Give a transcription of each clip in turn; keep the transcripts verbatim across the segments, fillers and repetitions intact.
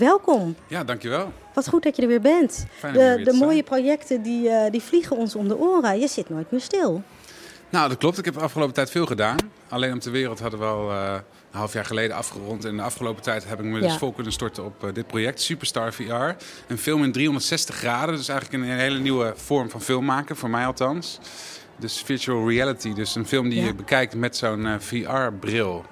Welkom. Ja, dankjewel. Wat goed dat je er weer bent. Fijn om de hier weer de te mooie zijn. projecten die, uh, die vliegen ons om de oren. Je zit nooit meer stil. Nou, dat klopt. Ik heb de afgelopen tijd veel gedaan. Alleen op de wereld hadden we al uh, een half jaar geleden afgerond. En de afgelopen tijd heb ik me Ja. dus vol kunnen storten op uh, dit project, Superstar V R. Een film in driehonderdzestig graden. Dus eigenlijk een, een hele nieuwe vorm van film maken, voor mij althans. Dus virtual reality. Dus een film die Ja. je bekijkt met zo'n uh, V R-bril.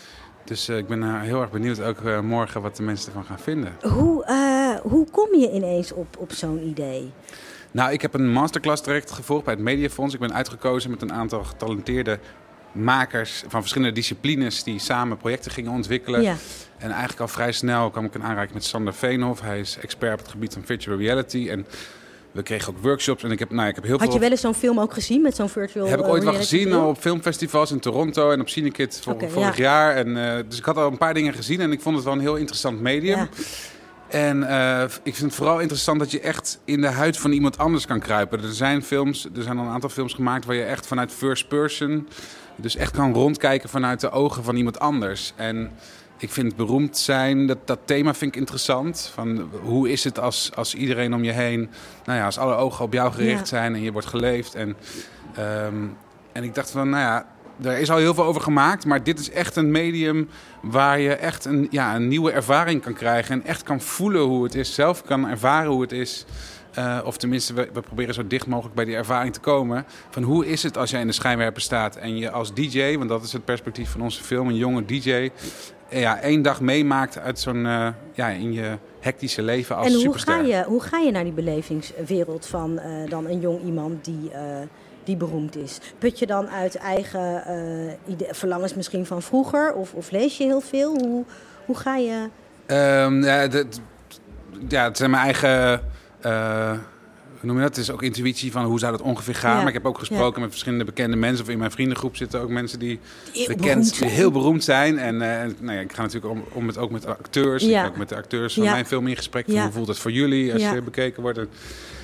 Dus uh, ik ben uh, heel erg benieuwd ook uh, morgen wat de mensen ervan gaan vinden. Hoe, uh, hoe kom je ineens op, op zo'n idee? Nou, ik heb een masterclass traject gevolgd bij het Mediafonds. Ik ben uitgekozen met een aantal getalenteerde makers van verschillende disciplines die samen projecten gingen ontwikkelen. Ja. En eigenlijk al vrij snel kwam ik in aanraking met Sander Veenhoff. Hij is expert op het gebied van virtual reality. En we kregen ook workshops. En ik heb, nou, ik heb heel Had veel... je wel eens zo'n film ook gezien met zo'n virtual Heb ik ooit wel reality gezien bril? al op filmfestivals in Toronto en op Cinekit vor- Oké, vorig ja. jaar. En, uh, dus ik had al een paar dingen gezien en ik vond het wel een heel interessant medium. Ja. En uh, ik vind het vooral interessant dat je echt in de huid van iemand anders kan kruipen. Er zijn films, er zijn al een aantal films gemaakt waar je echt vanuit first person, dus echt kan rondkijken vanuit de ogen van iemand anders. En ik vind beroemd zijn, dat, dat thema vind ik interessant. Van hoe is het als, als iedereen om je heen, nou ja, als alle ogen op jou gericht Ja. zijn en je wordt geleefd. En, um, en ik dacht van, nou ja, er is al heel veel over gemaakt, maar dit is echt een medium waar je echt een, ja, een nieuwe ervaring kan krijgen. En echt kan voelen hoe het is, zelf kan ervaren hoe het is. Uh, of tenminste, we, we proberen zo dicht mogelijk bij die ervaring te komen. Van hoe is het als jij in de schijnwerper staat en je als D J, want dat is het perspectief van onze film, een jonge D J, ja, één dag meemaakt uit zo'n, uh, ja, in je hectische leven als En hoe superster. ga, je, hoe ga je naar die belevingswereld van uh, dan een jong iemand die... Uh, die beroemd is? Put je dan uit eigen uh, ide- verlangens misschien van vroeger? Of, of lees je heel veel? Hoe, hoe ga je... Um, ja, de, ja, het zijn mijn eigen... Uh, hoe noem je dat? Het is ook intuïtie van hoe zou dat ongeveer gaan. Ja. Maar ik heb ook gesproken Ja. met verschillende bekende mensen. Of in mijn vriendengroep zitten ook mensen die, Die heel bekend, beroemd die zijn. heel beroemd zijn. En uh, nou ja, ik ga natuurlijk om, om het ook met acteurs. Ja. Ik ga ook met de acteurs van Ja. mijn film in gesprek. Van Ja. hoe voelt het voor jullie als Ja. je bekeken wordt? En,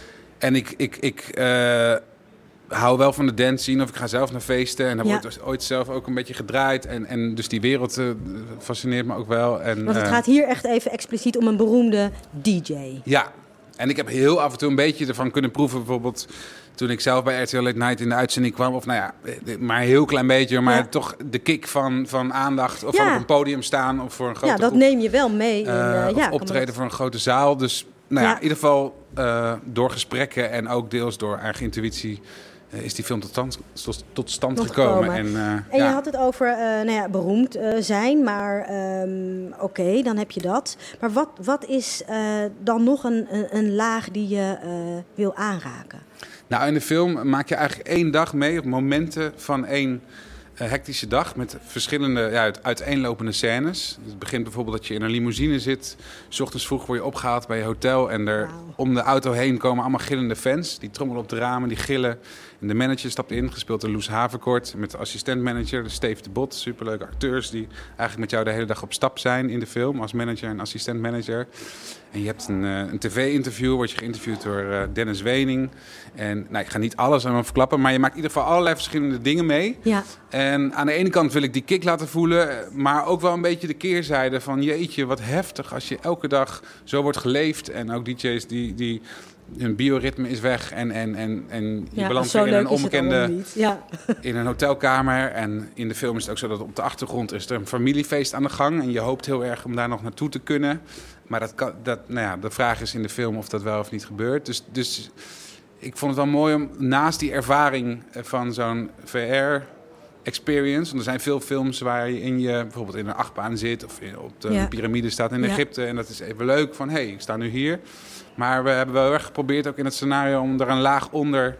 en ik... ik, ik uh, hou wel van de dance scene, of ik ga zelf naar feesten. En heb Ja. ooit, ooit zelf ook een beetje gedraaid. En, en dus die wereld uh, fascineert me ook wel. En, Want het uh, gaat hier echt even expliciet om een beroemde D J. Ja, en ik heb heel af en toe een beetje ervan kunnen proeven. Bijvoorbeeld toen ik zelf bij R T L Late Night in de uitzending kwam. Of nou ja, maar een heel klein beetje. Maar Ja. toch de kick van, van aandacht. Of Ja. van op een podium staan. Of voor een grote Ja, dat groep. neem je wel mee. In, Uh, uh, of ja, kan optreden me dat- voor een grote zaal. Dus nou ja, Ja. in ieder geval uh, door gesprekken en ook deels door eigen intuïtie uh, is die film tot stand, tot, tot stand Tot gekomen. gekomen. En, uh, En ja. je had het over uh, nou ja, beroemd uh, zijn, maar um, oké, okay, dan heb je dat. Maar wat, wat is uh, dan nog een, een, een laag die je uh, wil aanraken? Nou, in de film maak je eigenlijk één dag mee op momenten van één uh, hectische dag met verschillende ja, uiteenlopende scènes. Het begint bijvoorbeeld dat je in een limousine zit. 's Ochtends vroeg word je opgehaald bij je hotel en er Wauw. om de auto heen komen allemaal gillende fans. Die trommelen op de ramen, die gillen. En de manager stapt in, gespeeld door Loes Haverkort, met de assistentmanager, Steve de Bot. Superleuke acteurs die eigenlijk met jou de hele dag op stap zijn in de film als manager en assistentmanager. En je hebt een, uh, een tv-interview, word je geïnterviewd door uh, Dennis Wening. En nou, ik ga niet alles aan me verklappen, maar je maakt in ieder geval allerlei verschillende dingen mee. Ja. En aan de ene kant wil ik die kick laten voelen, maar ook wel een beetje de keerzijde van jeetje, wat heftig als je elke dag zo wordt geleefd. En ook D J's die, die hun bioritme is weg en, en, en, en je Ja, belandt zo weer in leuk een is het allemaal onbekende, niet. Ja. in een hotelkamer. En in de film is het ook zo dat op de achtergrond is er een familiefeest aan de gang. En je hoopt heel erg om daar nog naartoe te kunnen. Maar dat kan, dat, nou ja, de vraag is in de film of dat wel of niet gebeurt. Dus, dus ik vond het wel mooi om naast die ervaring van zo'n V R-experience... want er zijn veel films waarin je bijvoorbeeld in een achtbaan zit... of in, op de Ja. piramide staat in Ja. Egypte. En dat is even leuk van, hé, hey, ik sta nu hier. Maar we hebben wel erg geprobeerd ook in het scenario... om er een laag onder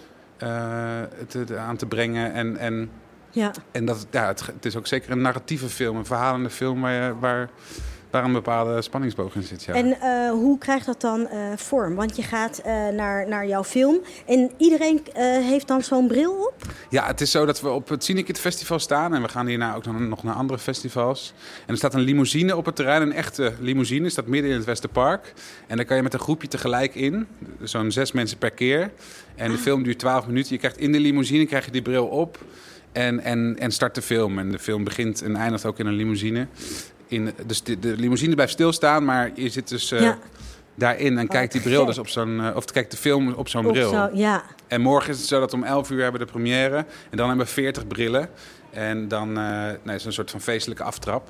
uh, te, te, aan te brengen. En, en, Ja. en dat, ja, het, het is ook zeker een narratieve film, een verhalende film... waar, je, waar, waar een bepaalde spanningsboog in zit. Ja. En uh, hoe krijgt dat dan uh, vorm? Want je gaat uh, naar, naar jouw film en iedereen uh, heeft dan zo'n bril op? Ja, het is zo dat we op het Cinekit Festival staan. En we gaan hierna ook nog naar andere festivals. En er staat een limousine op het terrein. Een echte limousine. Staat midden in het Westerpark. En daar kan je met een groepje tegelijk in. Zo'n zes mensen per keer. En de film duurt twaalf minuten. Je krijgt in de limousine krijg je die bril op. En, en, en start de film. En de film begint en eindigt ook in een limousine. in, dus de, de limousine blijft stilstaan, maar je zit dus uh, ja. daarin en oh, kijkt die bril gek. dus op zo'n, uh, of kijkt de film op zo'n op bril. Zo, ja. En morgen is het zo dat om elf uur hebben we de première en dan hebben we veertig brillen. En dan uh, nee, is een soort van feestelijke aftrap.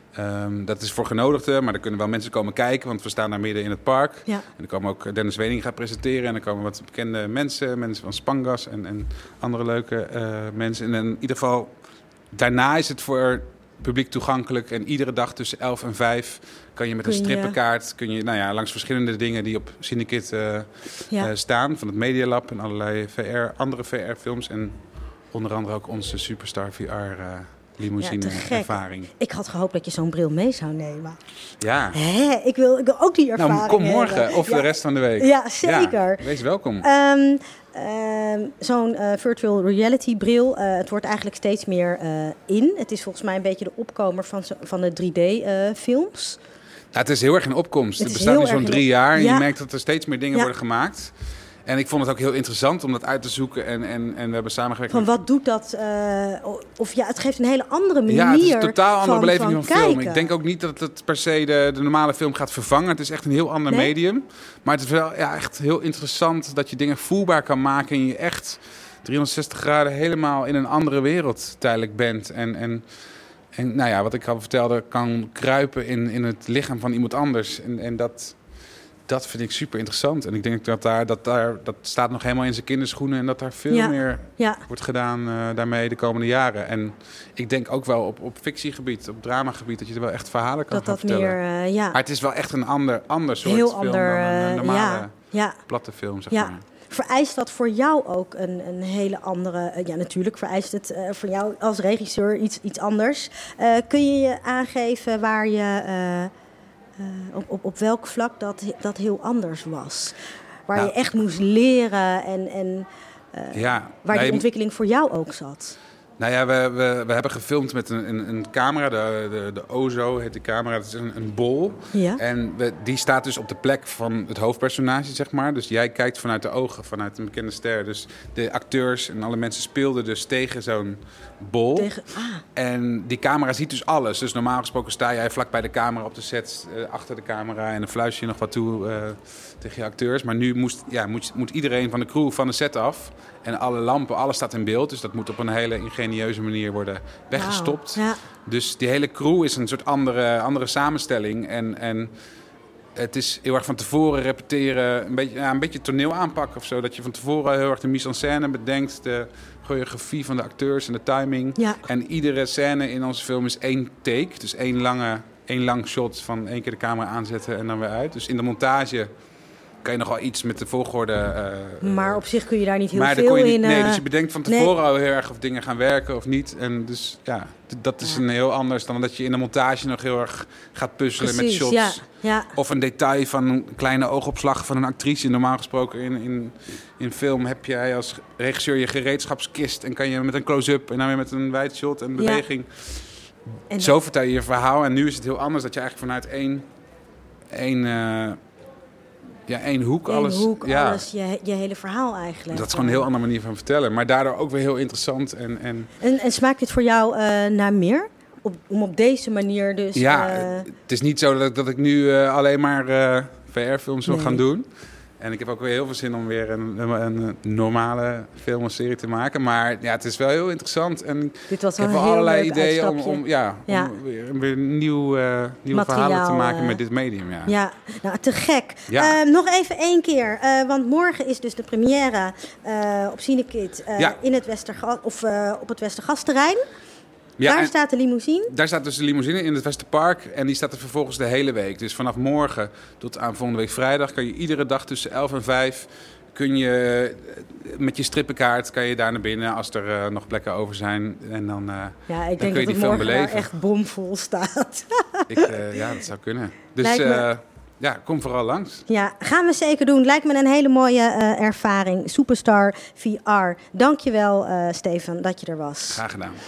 Um, dat is voor genodigden, maar er kunnen wel mensen komen kijken, want we staan daar midden in het park. Ja. En dan komen ook Dennis Wening gaat presenteren en er komen wat bekende mensen, mensen van Spangas en, en andere leuke uh, mensen. En in ieder geval, daarna is het voor publiek toegankelijk en iedere dag tussen elf en vijf kan je met kun een strippenkaart, kun je nou ja, langs verschillende dingen die op Cinekit uh, ja. uh, staan, van het Media Lab en allerlei V R, andere V R-films en onder andere ook onze Superstar V R uh, limousine-ervaring. Ja, ik had gehoopt dat je zo'n bril mee zou nemen. Ja. Hé, ik, wil, ik wil ook die ervaring Nou, kom morgen hebben. of ja. de rest van de week. Ja, zeker. Ja, wees welkom. Um, um, zo'n uh, virtual reality bril, uh, het wordt eigenlijk steeds meer uh, in. Het is volgens mij een beetje de opkomer van, van de drie D-films. Uh, ja, het is heel erg in opkomst. Het, het bestaat nu zo'n drie jaar en ja. je merkt dat er steeds meer dingen ja. worden gemaakt. En ik vond het ook heel interessant om dat uit te zoeken. En, en, en we hebben samengewerkt. Van wat doet dat? Uh, of ja, het geeft een hele andere manier. Ja, het is een totaal andere van, beleving van, van film. Kijken. Ik denk ook niet dat het per se de, de normale film gaat vervangen. Het is echt een heel ander nee? medium. Maar het is wel ja, echt heel interessant dat je dingen voelbaar kan maken. En je echt driehonderdzestig graden helemaal in een andere wereld tijdelijk bent. En, en, en nou ja, wat ik al vertelde, kan kruipen in, in het lichaam van iemand anders. En, en dat... Dat vind ik super interessant. En ik denk dat daar, dat daar, dat staat nog helemaal in zijn kinderschoenen. En dat daar veel ja. meer ja. wordt gedaan uh, daarmee de komende jaren. En ik denk ook wel op, op fictiegebied, op dramagebied, dat je er wel echt verhalen kan dat gaan dat vertellen. Meer, uh, ja. Maar het is wel echt een ander, ander soort Heel film ander, dan een, een normale ja. Ja. platte film, zeg ja. maar. Vereist dat voor jou ook een, een hele andere... Uh, ja, natuurlijk vereist het uh, voor jou als regisseur iets, iets anders. Uh, kun je je aangeven waar je... Uh, Uh, op, op, op welk vlak dat, dat heel anders was? Waar nou, je echt moest leren en, en uh, ja, waar nee, die ontwikkeling voor jou ook zat? Nou ja, we, we, we hebben gefilmd met een, een, een camera, de, de, de Ozo heet de camera, dat is een, een bol. Ja. En we, die staat dus op de plek van het hoofdpersonage, zeg maar. Dus jij kijkt vanuit de ogen, vanuit een bekende ster. Dus de acteurs en alle mensen speelden dus tegen zo'n bol. Tegen, ah. En die camera ziet dus alles. Dus normaal gesproken sta jij vlak bij de camera op de set, uh, achter de camera. En dan fluister je nog wat toe uh, tegen je acteurs. Maar nu moest, ja, moet, moet iedereen van de crew van de set af. En alle lampen, alles staat in beeld. Dus dat moet op een hele ingenieuze manier worden weggestopt. Wow. Ja. Dus die hele crew is een soort andere, andere samenstelling. En, en het is heel erg van tevoren repeteren. Een beetje, ja, een beetje toneel aanpakken of zo. Dat je van tevoren heel erg de mise-en-scène bedenkt. De choreografie van de acteurs en de timing. Ja. En iedere scène in onze film is één take. Dus één, lange, één lang shot van één keer de camera aanzetten en dan weer uit. Dus in de montage... kan je nog wel iets met de volgorde... Uh, maar op zich kun je daar niet heel maar veel je niet, in... Uh, nee, dus je bedenkt van tevoren nee. al heel erg of dingen gaan werken of niet. En dus ja, dat is ja. een heel anders dan dat je in de montage nog heel erg gaat puzzelen. Precies, met shots. Ja, ja. Of een detail van een kleine oogopslag van een actrice. Normaal gesproken in, in, in film heb jij als regisseur je gereedschapskist. En kan je met een close-up en dan weer met een wide shot en beweging. Ja. En zo vertel je je verhaal. En nu is het heel anders dat je eigenlijk vanuit één... één uh, Ja, één hoek, Eén alles. hoek, ja. alles, je, je hele verhaal eigenlijk. Dat is gewoon een heel andere manier van vertellen. Maar daardoor ook weer heel interessant. En, en... En, en smaakt dit voor jou uh, naar meer? Op, om op deze manier dus... Ja, uh... het is niet zo dat, dat ik nu uh, alleen maar uh, V R-films wil nee. gaan doen. En ik heb ook weer heel veel zin om weer een, een, een normale film of serie te maken. Maar ja, het is wel heel interessant. En Dit was ik heb wel allerlei ideeën om, om, ja, ja. om weer, weer nieuw, uh, nieuwe Materiaal, verhalen te maken uh, met dit medium. Ja, ja. Nou, te gek. Ja. Uh, nog even één keer. Uh, want morgen is dus de première uh, op Cinekit uh, ja. in het Westerga- of, uh, op het Westergasterrein. Ja, daar staat de limousine? Daar staat dus de limousine in het Westerpark. En die staat er vervolgens de hele week. Dus vanaf morgen tot aan volgende week vrijdag... kan je iedere dag tussen elf en vijf... kun je met je strippenkaart kan je daar naar binnen... als er uh, nog plekken over zijn. En dan, uh, ja, ik dan denk kun je dat die film beleven. Morgen echt bomvol staat. ik, uh, ja, dat zou kunnen. Dus uh, ja, kom vooral langs. Ja, gaan we zeker doen. Lijkt me een hele mooie uh, ervaring. Superstar V R. Dank je wel, uh, Steven, dat je er was. Graag gedaan.